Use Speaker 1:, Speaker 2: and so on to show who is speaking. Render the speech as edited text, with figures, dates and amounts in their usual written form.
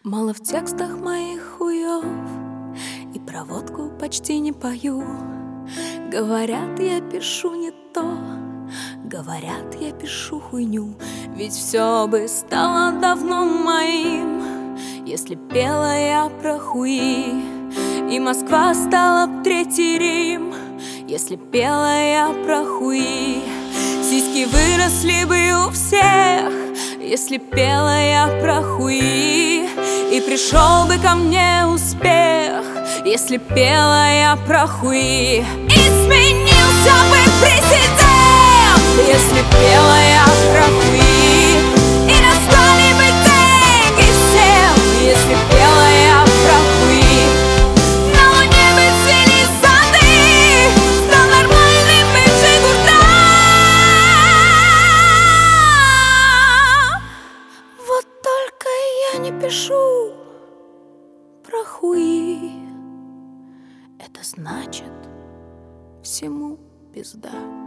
Speaker 1: Мало в текстах моих хуёв, и про водку почти не пою. Говорят, я пишу не то, говорят, я пишу хуйню. Ведь все бы стало давно моим, если пела я про хуи. И Москва стала б третий Рим, если пела я про хуи. Сиськи выросли бы у всех, если пела я про хуи. И пришел бы ко мне успех, если пела я про хуи. И сменился бы президент, если пела я про хуи. И достали бы деньги всем, если пела я про хуи. На луне бы цвели сады, стал нормальным бы Жигурда. Вот только я не пишу про хуи. Это значит, всему пизда.